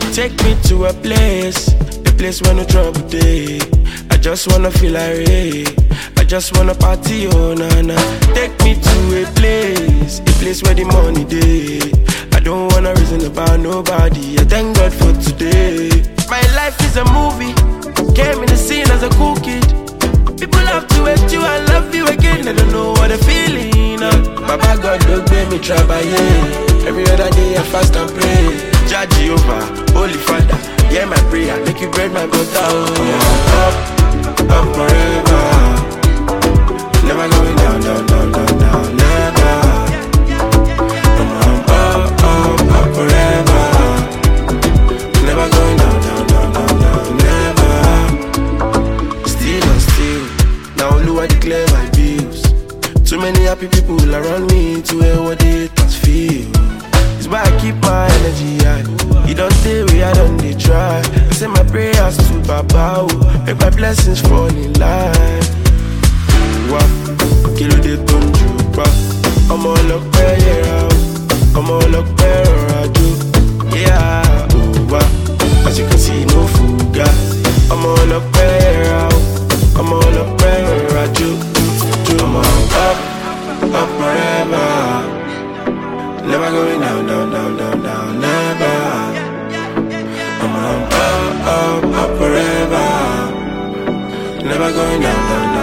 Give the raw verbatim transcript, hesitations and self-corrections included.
Take me to a place, a place where no trouble day. I just wanna feel irate, I just wanna party, oh na na. Take me to a place, a place where the money day. I don't wanna reason about nobody, I thank God for today. My life is a movie, came in the scene as a cool kid. People have to hate you, I love you again, I don't know what they're feeling uh. Baba God don't make me try by yeah. Every other day I fast and pray. Jah Jehovah, Holy Father, yeah my prayer, make you bread my butter, oh yeah. Up, up forever, never going down, down, down, down, down, never. I'm up, up, up forever, never going down, down, down, down, down, never. Still and still, now Lord declare my bills. Too many happy people around me to hear what they thoughts feel. It's why I keep my energy high. You don't stay where I don't they try. I say my prayers to Baba, make my blessings fall in line. Kill the conjupa. I'm all up there, yeah. I'm all up there, I do. Yeah, oh, as you can see, no fuga. I'm all up there, I'm all up there, I do. I'm all up, up forever. Never going down, down, down, down, down, never. I'm up, up, up, up forever. Never going down, down, down.